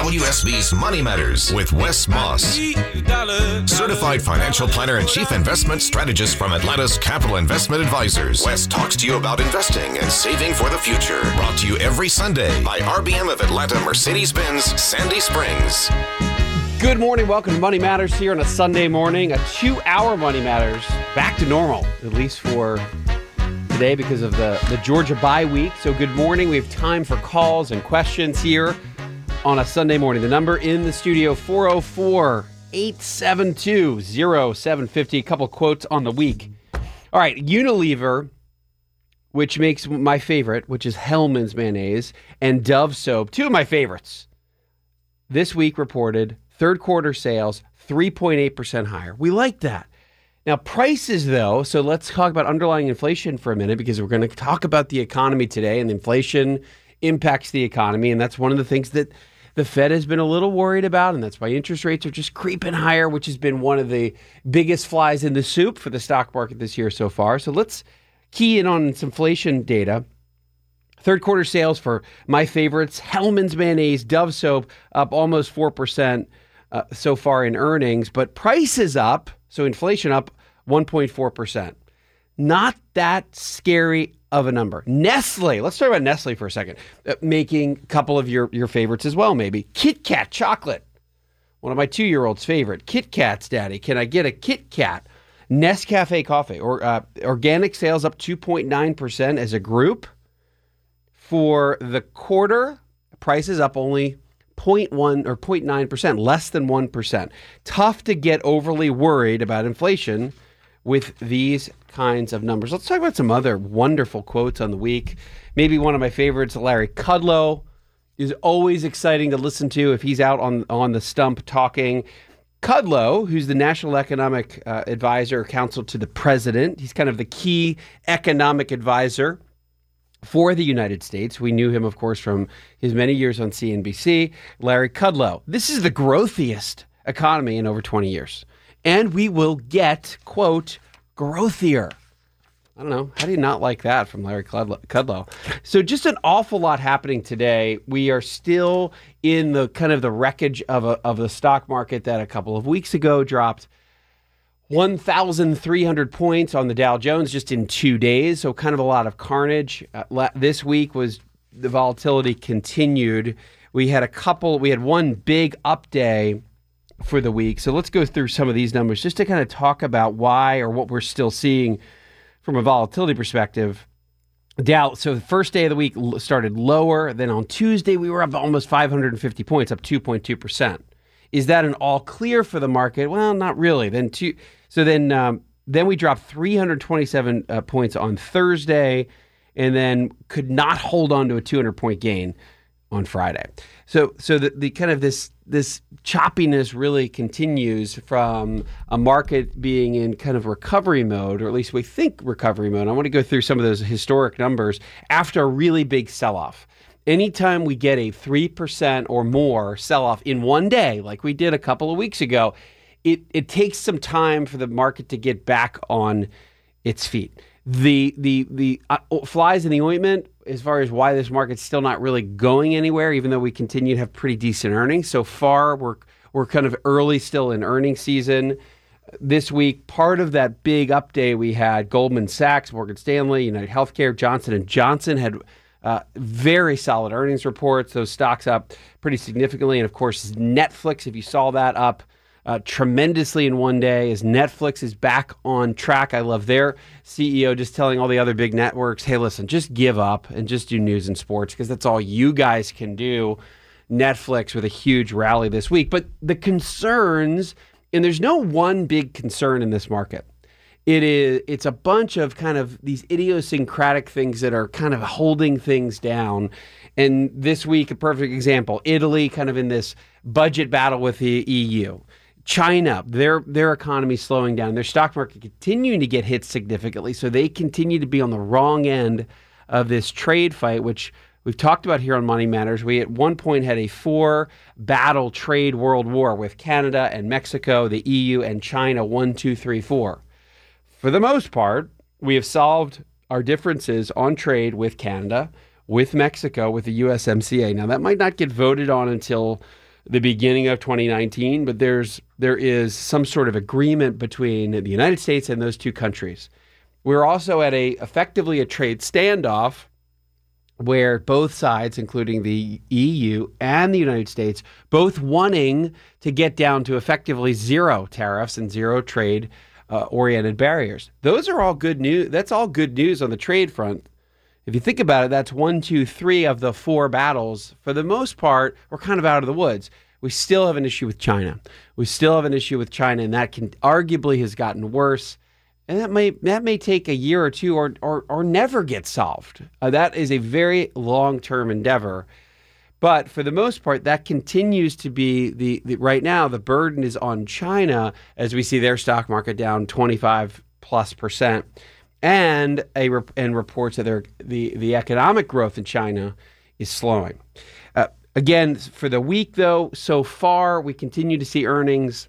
WSB's Money Matters with Wes Moss, certified financial planner and chief investment strategist from Atlanta's Capital Investment Advisors. Wes talks to you about investing and saving for the future. Brought to you every Sunday by RBM of Atlanta Mercedes-Benz Sandy Springs. Good morning. Welcome to Money Matters here on a Sunday morning. A 2-hour Money Matters. Back to normal, at least for today because of the Georgia bye week. So good morning. We have time for calls and questions here on a Sunday morning. The number in the studio, 404-872-0750. A couple quotes on the week. All right, Unilever, which makes my favorite, which is Hellmann's mayonnaise, and Dove soap, two of my favorites, this week reported third quarter sales 3.8% higher. We like that. Now, prices, though, so let's talk about underlying inflation for a minute because we're going to talk about the economy today, and inflation impacts the economy, and that's one of the things that the Fed has been a little worried about, and that's why interest rates are just creeping higher, which has been one of the biggest flies in the soup for the stock market this year so far. So let's key in on some inflation data. Third quarter sales for my favorites, Hellmann's mayonnaise, Dove soap, up almost 4% so far in earnings, but prices up, so inflation up 1.4%. Not that scary of a number. Nestle, let's talk about Nestle for a second, making a couple of your favorites as well, maybe. Kit Kat chocolate, one of my 2-year-old's favorite. Kit Kats, Daddy. Can I get a Kit Kat? Nescafe coffee, or organic sales up 2.9% as a group. For the quarter, prices up only 0.1 or 0.9%, less than 1%. Tough to get overly worried about inflation with these kinds of numbers. Let's talk about some other wonderful quotes on the week. Maybe one of my favorites, Larry Kudlow, is always exciting to listen to if he's out on the stump talking. Kudlow, who's the National Economic Advisor, counsel to the president. He's kind of the key economic advisor for the United States. We knew him, of course, from his many years on CNBC. Larry Kudlow. This is the growthiest economy in over 20 years. And we will get, quote, growthier. I don't know. How do you not like that from Larry Kudlow? So just an awful lot happening today. We are still in the kind of the wreckage of the stock market that a couple of weeks ago dropped 1,300 points on the Dow Jones just in 2 days. So kind of a lot of carnage. This week was the volatility continued. We had one big up day for the week. So let's go through some of these numbers just to kind of talk about why or what we're still seeing from a volatility perspective. Dow, so the first day of the week started lower. Then on Tuesday, we were up almost 550 points, up 2.2%. Is that an all clear for the market? Well, not really. Then we dropped 327 points on Thursday, and then could not hold on to a 200-point gain on Friday. So the kind of this choppiness really continues from a market being in kind of recovery mode, or at least we think recovery mode. I want to go through some of those historic numbers after a really big sell-off. Anytime we get a 3% or more sell-off in one day, like we did a couple of weeks ago, it takes some time for the market to get back on its feet. The flies in the ointment, as far as why this market's still not really going anywhere, even though we continue to have pretty decent earnings. So far, we're kind of early still in earnings season. This week, part of that big up day we had, Goldman Sachs, Morgan Stanley, United Healthcare, Johnson & Johnson had very solid earnings reports. Those stocks up pretty significantly. And of course, Netflix, if you saw that, up tremendously in one day as Netflix is back on track. I love their CEO just telling all the other big networks, hey, listen, just give up and just do news and sports because that's all you guys can do. Netflix with a huge rally this week. But the concerns, and there's no one big concern in this market. It's a bunch of kind of these idiosyncratic things that are kind of holding things down. And this week, a perfect example, Italy kind of in this budget battle with the EU. China, their economy slowing down, their stock market continuing to get hit significantly. So they continue to be on the wrong end of this trade fight, which we've talked about here on Money Matters. We at one point had a 4-battle trade world war with Canada and Mexico, the EU and China, 1, 2, 3, 4. For the most part, we have solved our differences on trade with Canada, with Mexico, with the USMCA. Now, that might not get voted on until the beginning of 2019, but there is some sort of agreement between the United States and those two countries. We're also at effectively a trade standoff where both sides, including the EU and the United States, both wanting to get down to effectively zero tariffs and zero trade oriented barriers. Those are all good news. That's all good news on the trade front. If you think about it, that's 1, 2, 3 of the 4 battles. For the most part, we're kind of out of the woods. We still have an issue with China. And that can arguably has gotten worse. And that may take a year or two or never get solved. That is a very long-term endeavor. But for the most part, that continues to be the right now, the burden is on China as we see their stock market down 25+%. And reports that the economic growth in China is slowing. Again, for the week, though, so far, we continue to see earnings.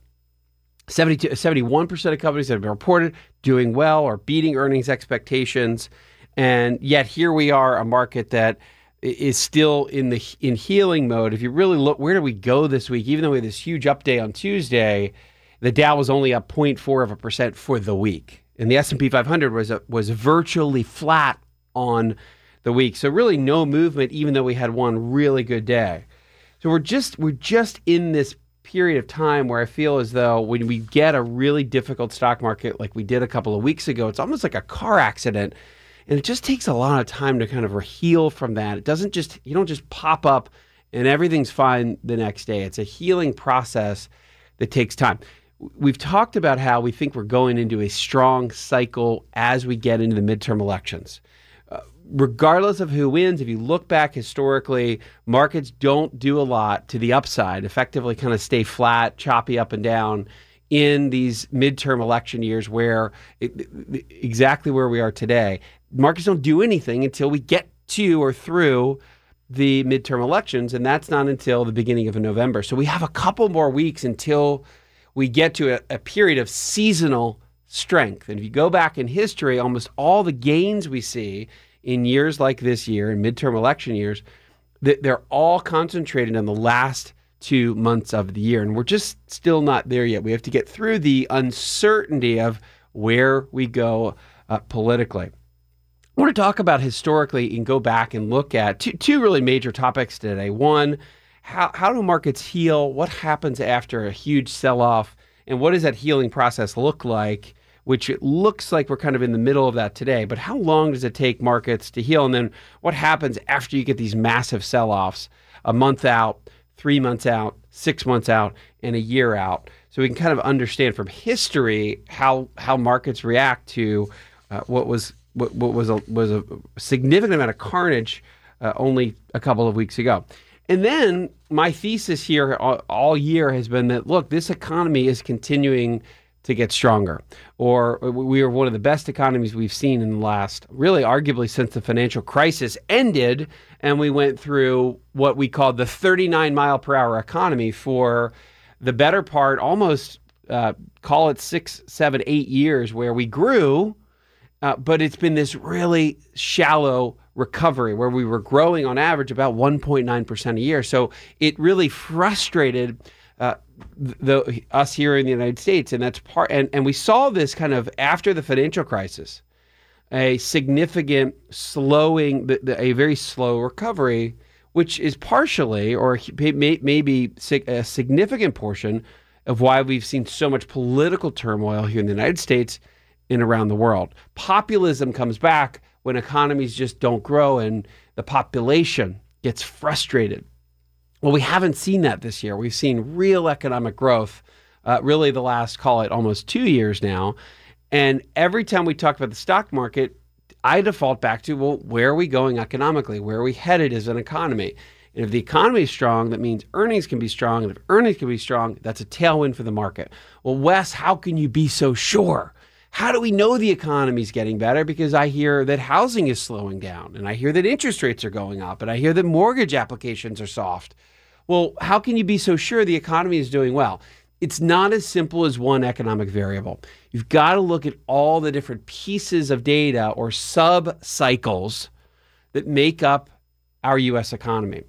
71% of companies that have been reported doing well or beating earnings expectations. And yet here we are, a market that is still in healing mode. If you really look, where do we go this week? Even though we had this huge update on Tuesday, the Dow was only up 0.4% for the week. And the S&P 500 was virtually flat on the week. So really no movement, even though we had one really good day. So we're just in this period of time where I feel as though when we get a really difficult stock market like we did a couple of weeks ago, it's almost like a car accident. And it just takes a lot of time to kind of heal from that. You don't just pop up and everything's fine the next day. It's a healing process that takes time. We've talked about how we think we're going into a strong cycle as we get into the midterm elections. Regardless of who wins, if you look back historically, markets don't do a lot to the upside, effectively kind of stay flat, choppy up and down in these midterm election years exactly where we are today. Markets don't do anything until we get to or through the midterm elections, and that's not until the beginning of November. So we have a couple more weeks until we get to a period of seasonal strength. And if you go back in history, almost all the gains we see in years like this year, in midterm election years, they're all concentrated on the last 2 months of the year. And we're just still not there yet. We have to get through the uncertainty of where we go politically. I want to talk about historically and go back and look at two really major topics today. One, how do markets heal? What happens after a huge sell-off? And what does that healing process look like? Which it looks like we're kind of in the middle of that today. But how long does it take markets to heal? And then what happens after you get these massive sell-offs, a month out, 3 months out, 6 months out, and a year out? So we can kind of understand from history how markets react to what was a significant amount of carnage only a couple of weeks ago. And then my thesis here all year has been that, look, this economy is continuing to get stronger, or we are one of the best economies we've seen in the last, really arguably since the financial crisis ended, and we went through what we called the 39-mile-per-hour economy for the better part, almost call it 6, 7, 8 years where we grew, but it's been this really shallow recovery where we were growing on average about 1.9% a year. So it really frustrated us here in the United States, and that's and we saw this kind of after the financial crisis, a significant slowing, a very slow recovery, which is partially or maybe a significant portion of why we've seen so much political turmoil here in the United States and around the world. Populism comes back when economies just don't grow and the population gets frustrated. Well, we haven't seen that this year. We've seen real economic growth, really the last, call it almost 2 years now. And every time we talk about the stock market, I default back to, well, where are we going economically? Where are we headed as an economy? And if the economy is strong, that means earnings can be strong. And if earnings can be strong, that's a tailwind for the market. Well, Wes, how can you be so sure? How do we know the economy is getting better? Because I hear that housing is slowing down, and I hear that interest rates are going up, and I hear that mortgage applications are soft. Well, how can you be so sure the economy is doing well? It's not as simple as one economic variable. You've got to look at all the different pieces of data or sub-cycles that make up our U.S. economy.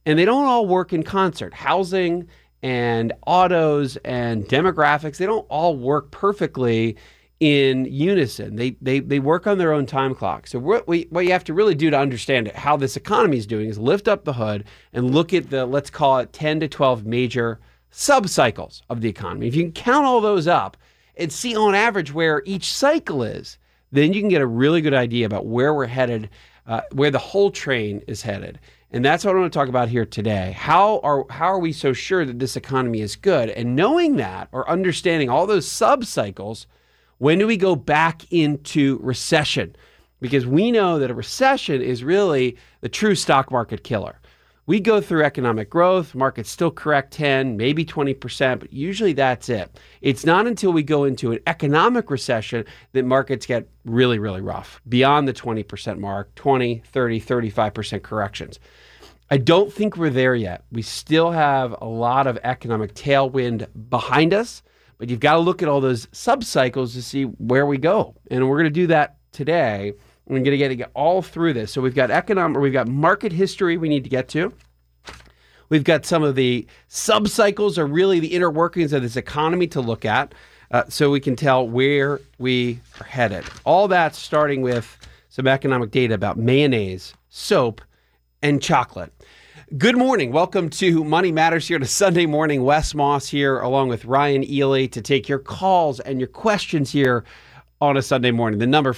And they don't all work in concert. Housing and autos and demographics, they don't all work perfectly in unison. They work on their own time clock. So what you have to really do to understand how this economy is doing is lift up the hood and look at the, let's call it 10 to 12 major sub-cycles of the economy. If you can count all those up and see on average where each cycle is, then you can get a really good idea about where we're headed, where the whole train is headed. And that's what I want to talk about here today. How are we so sure that this economy is good? And knowing that, or understanding all those sub-cycles, when do we go back into recession? Because we know that a recession is really the true stock market killer. We go through economic growth, markets still correct 10, maybe 20%, but usually that's it. It's not until we go into an economic recession that markets get really, really rough, beyond the 20% mark, 20, 30, 35% corrections. I don't think we're there yet. We still have a lot of economic tailwind behind us, but you've got to look at all those sub-cycles to see where we go. And we're going to do that today. We're going to get all through this. So we've got market history we need to get to. We've got some of the sub-cycles, or really the inner workings of this economy to look at, so we can tell where we are headed. All that starting with some economic data about mayonnaise, soap, and chocolate. Good morning. Welcome to Money Matters here on a Sunday morning. Wes Moss here along with Ryan Ely to take your calls and your questions here on a Sunday morning. The number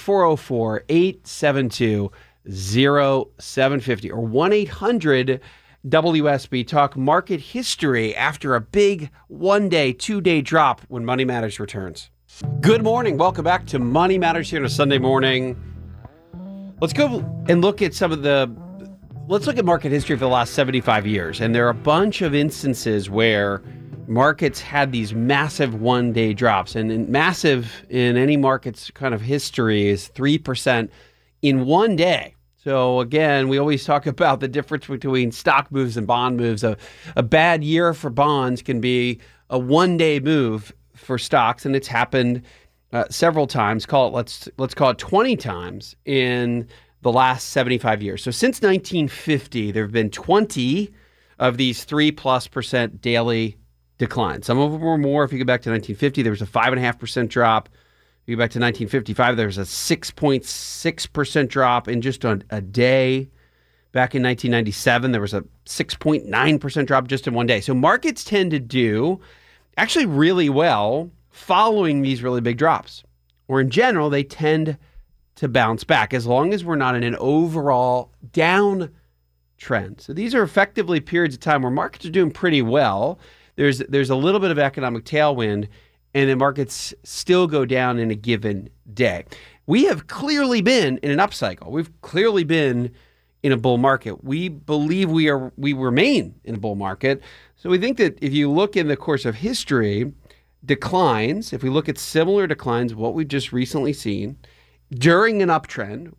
404-872-0750 or 1-800-WSB. Talk market history after a big 1-day, 2-day drop when Money Matters returns. Good morning. Welcome back to Money Matters here on a Sunday morning. Let's go and look at let's look at market history for the last 75 years. And there are a bunch of instances where markets had these massive 1-day drops. And massive in any market's kind of history is 3% in 1 day. So again, we always talk about the difference between stock moves and bond moves. A bad year for bonds can be a 1-day move for stocks, and it's happened several times. Let's call it 20 times in the last 75 years. So since 1950, there have been 20 of these 3+% daily declines. Some of them were more. If you go back to 1950, there was a 5.5% drop. If you go back to 1955, there was a 6.6% drop in just a day. Back in 1997, there was a 6.9% drop just in 1 day. So markets tend to do actually really well following these really big drops. Or in general, they tend to bounce back as long as we're not in an overall down trend. So these are effectively periods of time where markets are doing pretty well. There's a little bit of economic tailwind, and the markets still go down in a given day. We have clearly been in an upcycle. We've clearly been in a bull market. We believe we remain in a bull market. So we think that if you look in the course of history, declines, if we look at similar declines, what we've just recently seen during an uptrend,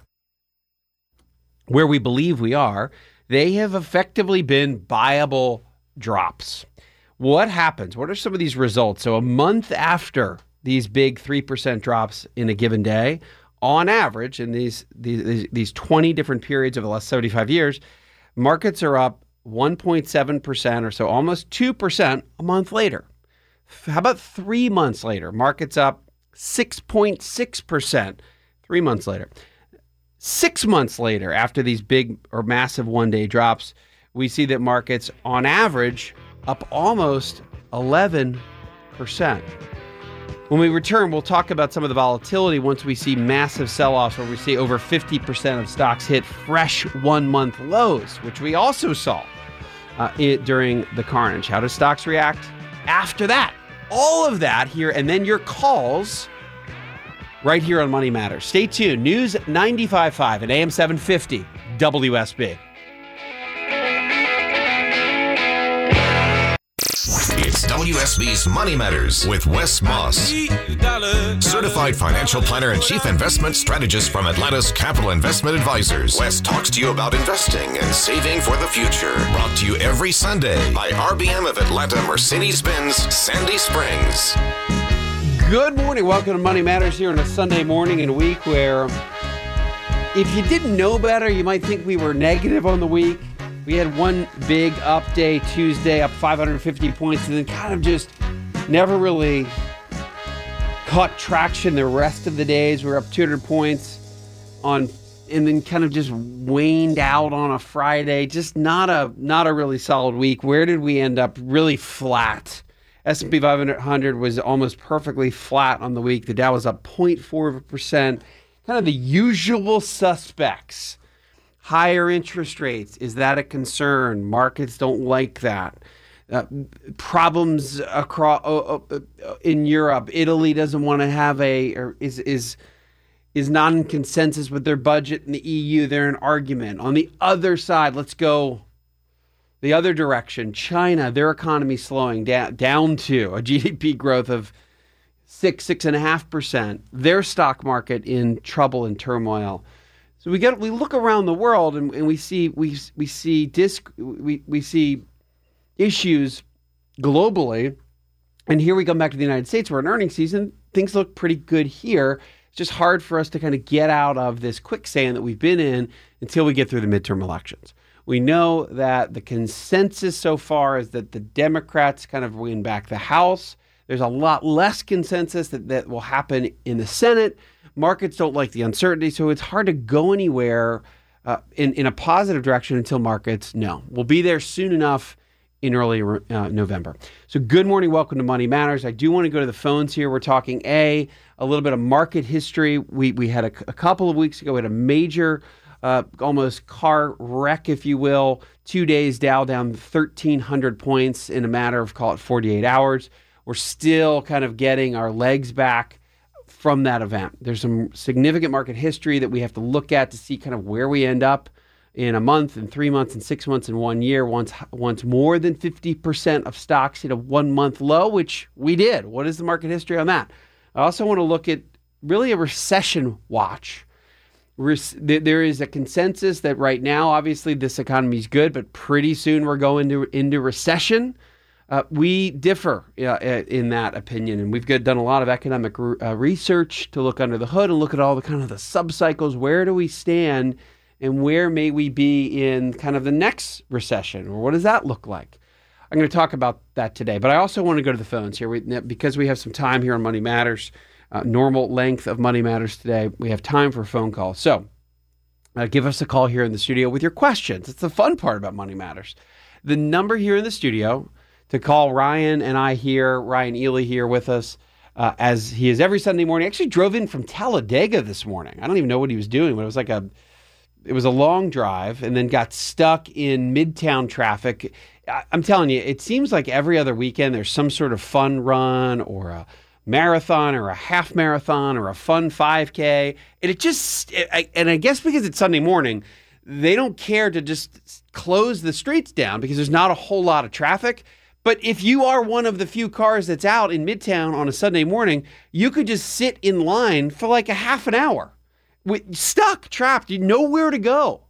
where we believe we are, they have effectively been buyable drops. What happens? What are some of these results? So a month after these big 3% drops in a given day, on average, in these 20 different periods over the last 75 years, markets are up 1.7% or so, almost 2% a month later. How about 3 months later? Markets up 6.6% 3 months later. 6 months later, after these big or massive 1-day drops, we see that markets on average up almost 11%. When we return, we'll talk about some of the volatility once we see massive sell-offs where we see over 50% of stocks hit fresh 1-month lows, which we also saw during the carnage. How do stocks react after that? All of that here, and then your calls right here on Money Matters. Stay tuned. News 95.5 and AM 750 WSB. It's WSB's Money Matters with Wes Moss, certified financial planner and chief investment strategist from Atlanta's Capital Investment Advisors. Wes talks to you about investing and saving for the future. Brought to you every Sunday by RBM of Atlanta Mercedes-Benz Sandy Springs. Good morning. Welcome to Money Matters here on a Sunday morning in a week where if you didn't know better, you might think we were negative on the week. We had one big up day Tuesday, up 550 points, and then kind of just never really caught traction the rest of the days. We were up 200 points and then kind of just waned out on a Friday. Just not a really solid week. Where did we end up? Really flat. S&P 500 was almost perfectly flat on the week. The Dow was up 0.4%. Kind of the usual suspects. Higher interest rates. Is that a concern? Markets don't like that. Problems across in Europe. Italy doesn't want to have is not in consensus with their budget in the EU. They're in argument. On the other side, let's go the other direction. China, their economy slowing down to a GDP growth of 6.5%. Their stock market in trouble and turmoil. So we look around the world and we see issues globally. And here we come back to the United States. We're in earnings season. Things look pretty good here. It's just hard for us to kind of get out of this quicksand that we've been in until we get through the midterm elections. We know that the consensus so far is that the Democrats kind of win back the House. There's a lot less consensus that will happen in the Senate. Markets don't like the uncertainty, so it's hard to go anywhere in a positive direction until markets know. We'll be there soon enough in early November. So good morning. Welcome to Money Matters. I do want to go to the phones here. We're talking a little bit of market history. We had a couple of weeks ago, we had a major almost car wreck, if you will. 2 days, Dow down 1,300 points in a matter of, call it 48 hours. We're still kind of getting our legs back from that event. There's some significant market history that we have to look at to see kind of where we end up in a month, in 3 months, in 6 months, in 1 year. Once more than 50% of stocks hit a 1 month low, which we did. What is the market history on that? I also want to look at really a recession watch. There is a consensus that right now, obviously, this economy is good, but pretty soon we're going into recession. We differ in that opinion, and we've done a lot of economic research to look under the hood and look at all the kind of the sub-cycles. Where do we stand, and where may we be in kind of the next recession, or what does that look like? I'm going to talk about that today, but I also want to go to the phones here because we have some time here on Money Matters. Normal length of Money Matters today. We have time for a phone call. So give us a call here in the studio with your questions. It's the fun part about Money Matters. The number here in the studio to call Ryan and I here, Ryan Ely here with us, as he is every Sunday morning. Actually drove in from Talladega this morning. I don't even know what he was doing, but it was a long drive and then got stuck in Midtown traffic. I'm telling you, it seems like every other weekend there's some sort of fun run or a marathon or a half marathon or a fun 5K. And I guess because it's Sunday morning, they don't care to just close the streets down because there's not a whole lot of traffic. But if you are one of the few cars that's out in Midtown on a Sunday morning, you could just sit in line for like a half an hour, stuck, trapped, nowhere to go.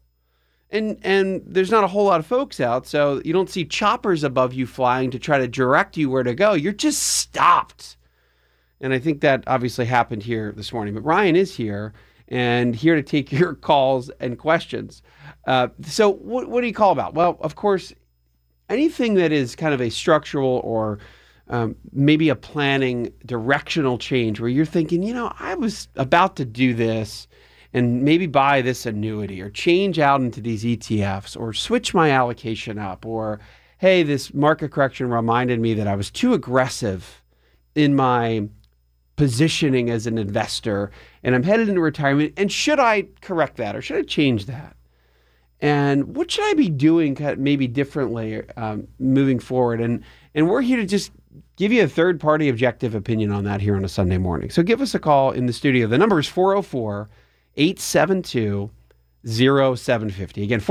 And there's not a whole lot of folks out, so you don't see choppers above you flying to try to direct you where to go. You're just stopped. And I think that obviously happened here this morning. But Ryan is here and here to take your calls and questions. So what do you call about? Well, of course, anything that is kind of a structural or maybe a planning directional change where you're thinking, I was about to do this and maybe buy this annuity or change out into these ETFs or switch my allocation up, or, hey, this market correction reminded me that I was too aggressive in my positioning as an investor and I'm headed into retirement, and should I correct that or should I change that? And what should I be doing maybe differently moving forward? And we're here to just give you a third-party objective opinion on that here on a Sunday morning. So give us a call in the studio. The number is 404-872-0750. Again,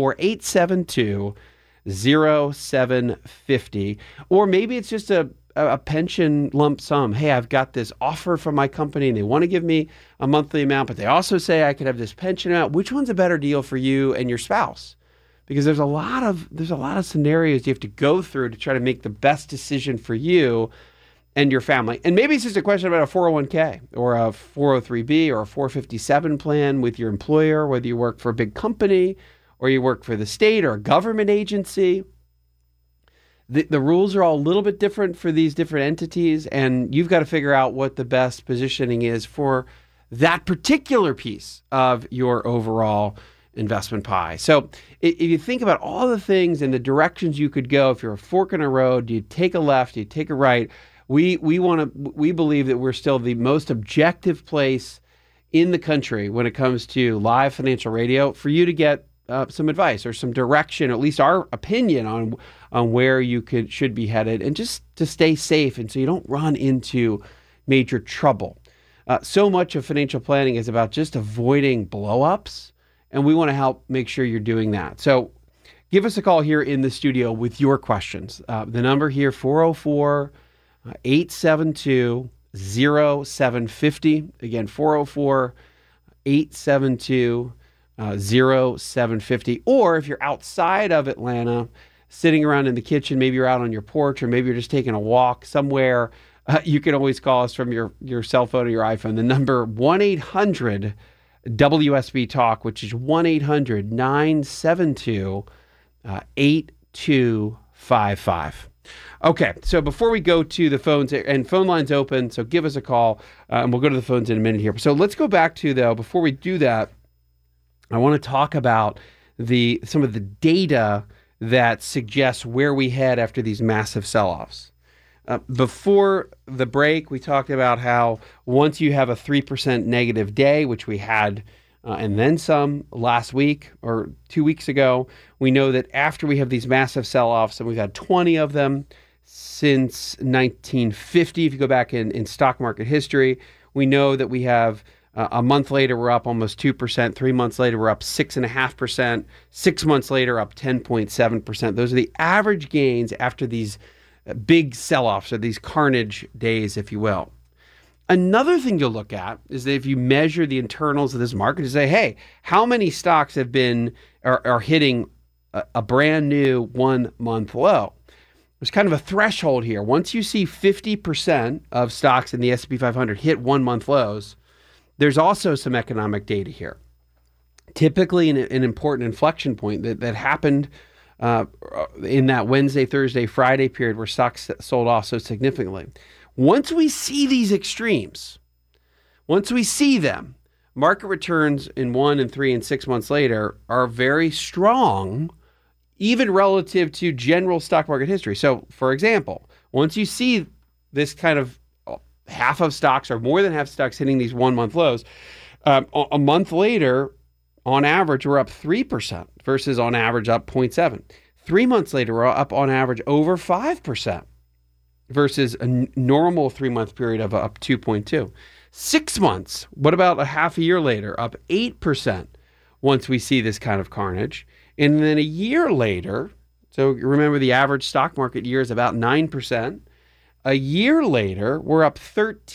404-872-0750. Or maybe it's just a pension lump sum. Hey, I've got this offer from my company and they want to give me a monthly amount, but they also say I could have this pension amount. Which one's a better deal for you and your spouse? Because there's a lot of scenarios you have to go through to try to make the best decision for you and your family. And maybe it's just a question about a 401k or a 403b or a 457 plan with your employer, whether you work for a big company or you work for the state or a government agency. The rules are all a little bit different for these different entities, and you've got to figure out what the best positioning is for that particular piece of your overall investment pie. So if you think about all the things and the directions you could go, if you're a fork in a road, do you take a left, do you take a right? We believe that we're still the most objective place in the country when it comes to live financial radio for you to get some advice or some direction, or at least our opinion on where you should be headed, and just to stay safe and so you don't run into major trouble. So much of financial planning is about just avoiding blow-ups, and we want to help make sure you're doing that. So give us a call here in the studio with your questions. The number here, 404-872-0750. Again, 404-872-0750. Or if you're outside of Atlanta, sitting around in the kitchen, maybe you're out on your porch, or maybe you're just taking a walk somewhere, you can always call us from your cell phone or your iPhone. The number 1-800-WSB-TALK, which is 1-800-972-8255. Okay, so before we go to the phones, and phone lines open, so give us a call, and we'll go to the phones in a minute here. So let's go back to, though, before we do that, I want to talk about some of the data that suggests where we head after these massive sell-offs. Before the break, we talked about how once you have a 3% negative day, which we had and then some last week or 2 weeks ago, we know that after we have these massive sell-offs, and we've had 20 of them since 1950, if you go back in stock market history, we know that we have a month later, we're up almost 2%. 3 months later, we're up 6.5%. 6 months later, up 10.7%. Those are the average gains after these big sell-offs, or these carnage days, if you will. Another thing you'll look at is that if you measure the internals of this market, to say, hey, how many stocks are hitting a brand new 1 month low? There's kind of a threshold here. Once you see 50% of stocks in the S&P 500 hit 1 month lows, there's also some economic data here. Typically an important inflection point that happened in that Wednesday, Thursday, Friday period where stocks sold off so significantly. Once we see these extremes, once we see them, market returns in 1 and 3 and 6 months later are very strong, even relative to general stock market history. So, for example, once you see this kind of half of stocks or more than half stocks hitting these 1 month lows, a month later, on average, we're up 3% versus on average up 0.7. 3 months later, we're up on average over 5% versus a normal 3 month period of up 2.2. 6 months, what about a half a year later, up 8% once we see this kind of carnage. And then a year later, so remember the average stock market year is about 9%. A year later, we're up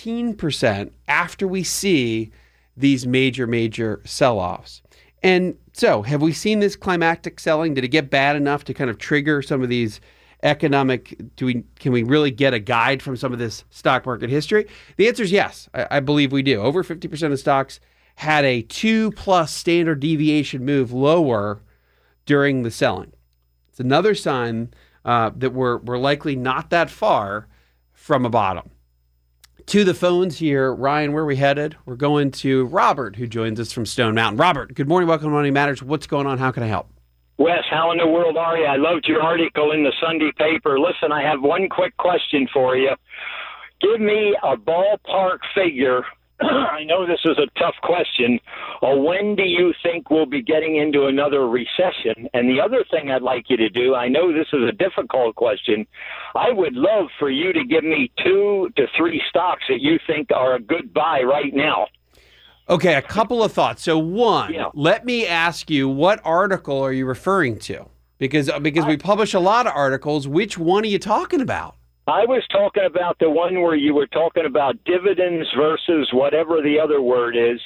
13% after we see these major sell-offs. And so, have we seen this climactic selling? Did it get bad enough to kind of trigger some of these economic, can we really get a guide from some of this stock market history? The answer is yes, I believe we do. Over 50% of stocks had a 2+ standard deviation move lower during the selling. It's another sign that we're likely not that far from a bottom. To the phones here, Ryan, where are we headed? We're going to Robert, who joins us from Stone Mountain. Robert, good morning. Welcome to Money Matters. What's going on? How can I help? Wes, how in the world are you? I loved your article in the Sunday paper. Listen, I have one quick question for you. Give me a ballpark figure. I know this is a tough question. When do you think we'll be getting into another recession? And the other thing I'd like you to do, I know this is a difficult question. I would love for you to give me 2 to 3 stocks that you think are a good buy right now. Okay, a couple of thoughts. So one, Let me ask you, what article are you referring to? Because we publish a lot of articles. Which one are you talking about? I was talking about the one where you were talking about dividends versus whatever the other word is.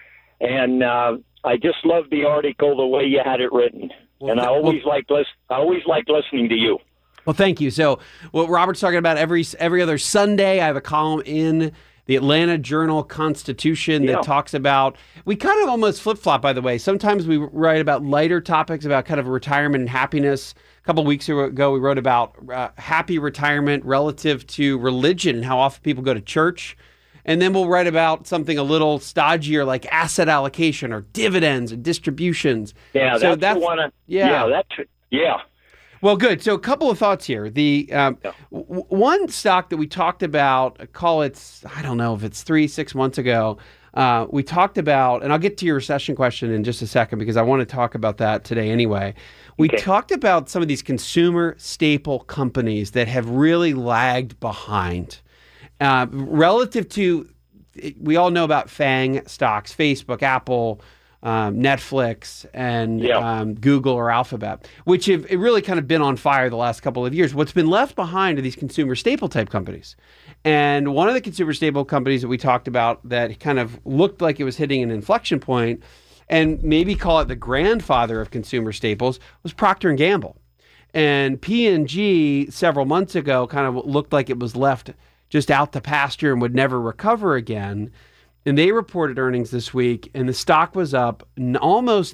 And I just love the article, the way you had it written. Well, and I always like listening to you. Well, thank you. So what Robert's talking about every other Sunday, I have a column in the Atlanta Journal-Constitution that talks about, we kind of almost flip-flop, by the way. Sometimes we write about lighter topics about kind of retirement and happiness. A couple of weeks ago, we wrote about happy retirement relative to religion and how often people go to church. And then we'll write about something a little stodgier like asset allocation or dividends and distributions. Yeah, so that's the one. Yeah. Well, good. So a couple of thoughts here. The one stock that we talked about, call it, I don't know if it's 3-6 months ago, we talked about, and I'll get to your recession question in just a second because I want to talk about that today anyway. We talked about some of these consumer staple companies that have really lagged behind. Relative to, we all know about FANG stocks, Facebook, Apple, Netflix, and Google or Alphabet, which have really kind of been on fire the last couple of years. What's been left behind are these consumer staple type companies. And one of the consumer staple companies that we talked about that kind of looked like it was hitting an inflection point, and maybe call it the grandfather of consumer staples, was Procter & Gamble. And P&G several months ago kind of looked like it was left just out to pasture and would never recover again. And they reported earnings this week, and the stock was up almost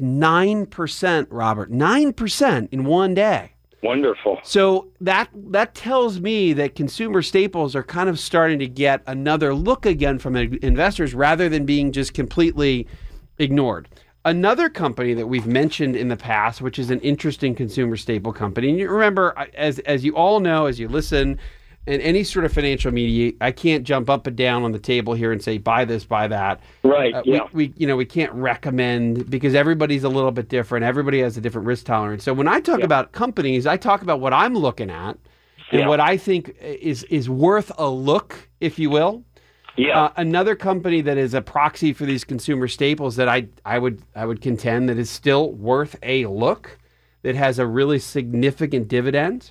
9%, Robert, 9% in one day. Wonderful. So that tells me that consumer staples are kind of starting to get another look again from investors rather than being just completely ignored. Another company that we've mentioned in the past, which is an interesting consumer staple company, and you remember, as you all know, as you listen, in any sort of financial media, I can't jump up and down on the table here and say, buy this, buy that. Right, We can't recommend because everybody's a little bit different. Everybody has a different risk tolerance. So when I talk about companies, I talk about what I'm looking at and what I think is worth a look, if you will. Yeah. Another company that is a proxy for these consumer staples that I would contend that is still worth a look, that has a really significant dividend,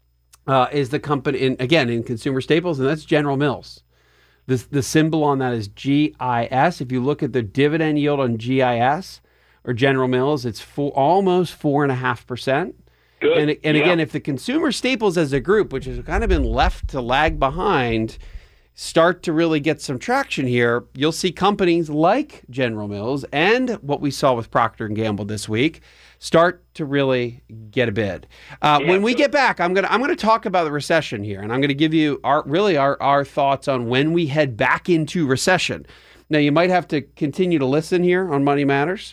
is the company, in consumer staples, and that's General Mills. The symbol on that is GIS. If you look at the dividend yield on GIS or General Mills, it's almost 4.5%. Good. And again, if the consumer staples as a group, which has kind of been left to lag behind, start to really get some traction here, you'll see companies like General Mills and what we saw with Procter & Gamble this week start to really get a bid. When we get back, I'm gonna talk about the recession here, and I'm gonna give you our thoughts on when we head back into recession. Now, you might have to continue to listen here on Money Matters,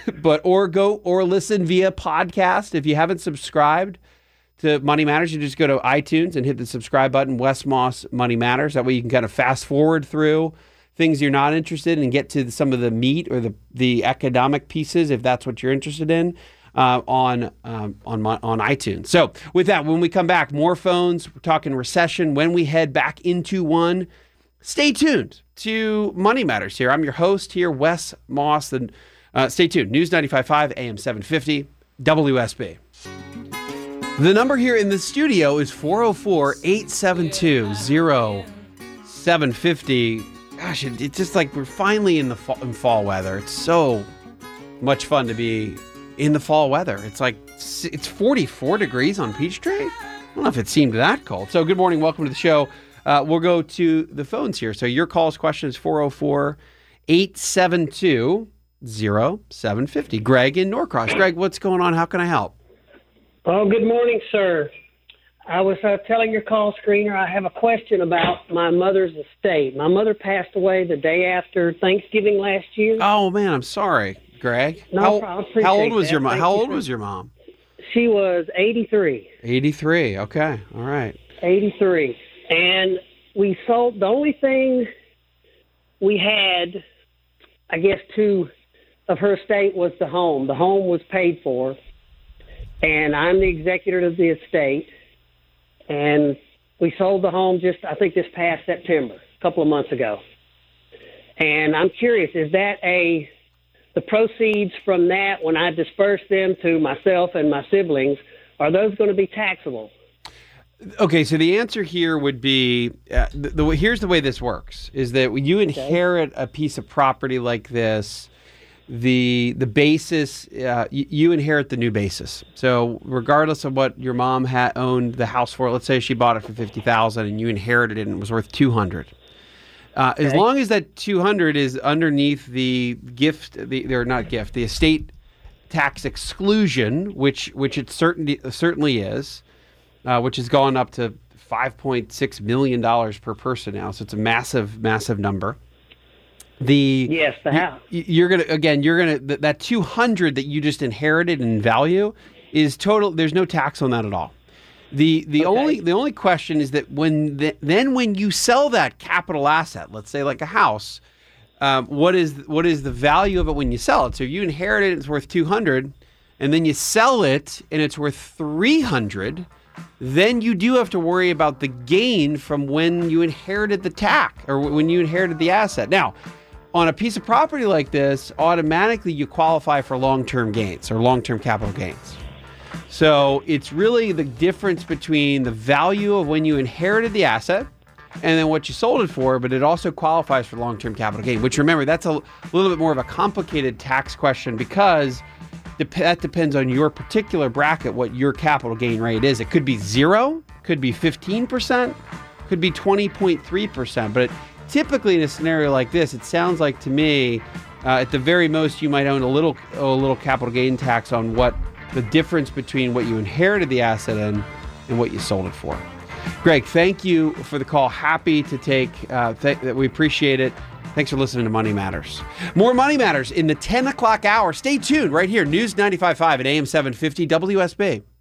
or listen via podcast. If you haven't subscribed to Money Matters, you just go to iTunes and hit the subscribe button, Wes Moss Money Matters. That way you can kind of fast forward through things you're not interested in and get to some of the meat or the economic pieces, if that's what you're interested in, on iTunes. So with that, when we come back, more phones, we're talking recession. When we head back into one, stay tuned to Money Matters here. I'm your host here, Wes Moss. And stay tuned. News 95.5, AM 750, WSB. The number here in the studio is 404-872-0750. Gosh, it's just like we're finally in fall weather. It's so much fun to be in the fall weather. It's like it's 44 degrees on Peachtree. I don't know if it seemed that cold. So good morning. Welcome to the show. We'll go to the phones here. So your call's question is 404-872-0750. Greg in Norcross. Greg, what's going on? How can I help? Oh, good morning, sir. I was telling your call screener I have a question about my mother's estate. My mother passed away the day after Thanksgiving last year. Oh, man, I'm sorry, Greg. No problem. How old was your mom? How old was your mom? She was 83. 83. Okay. All right. 83. And we sold, the only thing we had, I guess, of her estate was the home. The home was paid for. And I'm the executor of the estate. And we sold the home I think this past September, a couple of months ago. And I'm curious, is that the proceeds from that, when I disperse them to myself and my siblings, are those going to be taxable? Okay, so the answer here would be, here's the way this works, is that when you inherit a piece of property like this, the basis, you inherit the new basis. So regardless of what your mom had owned the house for, let's say she bought it for $50,000 and you inherited it and it was worth $200,000. As long as that 200 is underneath the the estate tax exclusion, which it certainly is, which has gone up to $5.6 million per person now. So it's a massive, massive number. Yes, the house. You're gonna that 200 that you just inherited in value is total. There's no tax on that at all. The only question is that when you sell that capital asset, let's say like a house, what is the value of it when you sell it? So if you inherit it, it's worth 200, and then you sell it and it's worth 300. Then you do have to worry about the gain from when you inherited the tax or when you inherited the asset. Now, on a piece of property like this, automatically you qualify for long-term gains or long-term capital gains. So it's really the difference between the value of when you inherited the asset and then what you sold it for, but it also qualifies for long-term capital gain, which remember, that's a little bit more of a complicated tax question because that depends on your particular bracket, what your capital gain rate is. It could be 0, could be 15%, could be 20.3%. But typically in a scenario like this, it sounds like to me, at the very most, you might own a little capital gain tax on what the difference between what you inherited the asset in and what you sold it for. Greg, thank you for the call. Happy to take that. We appreciate it. Thanks for listening to Money Matters. More Money Matters in the 10 o'clock hour. Stay tuned right here. News 95.5 at AM 750 WSB.